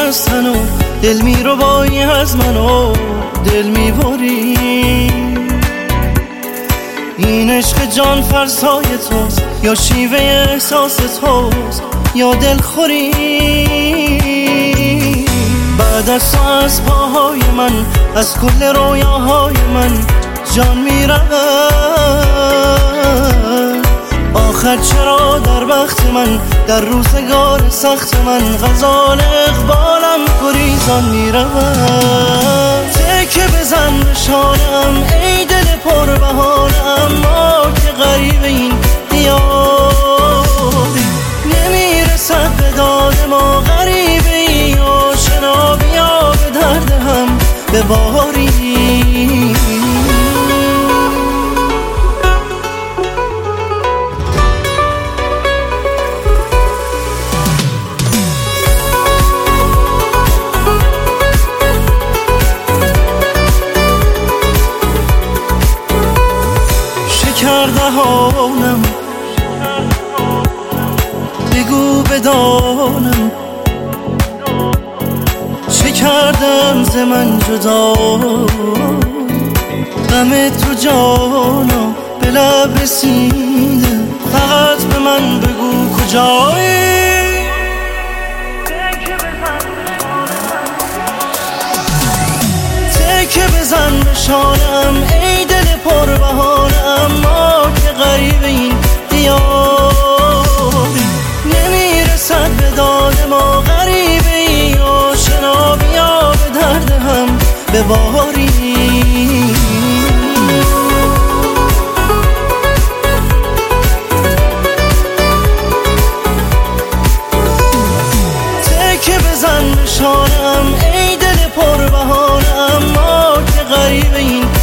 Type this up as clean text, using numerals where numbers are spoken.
از تن و دل می رو بایی از من و دل می بری. این عشق جان فرسای توست یا شیوه احساس توست یا دلخوری. بعد از تو از پاهای من از کل رویاهای من جان می رود. آخر چرا در وقت من در روزگار سخت من غزال اقبالم گریزان می رود. تکه بزن به شانم ای دل پر بهانم، ما که غریب این دیاری نمیرسد به داد ما. غریب ای آشنا بیا به درد هم بباری. دهانم بگو بدانم چه کردم ز من جدا. غم تو جانا به لب رسیده فقط به من بگو کجایی. تکه بزن به شانم ای دل پر بهانم، ما که غریب این دیاری نمیرسد به داد ما. غریب ای آشنا بیا به درد هم بباری. تکه بزن به شانم ای دل پر بهانم، ما که غریب این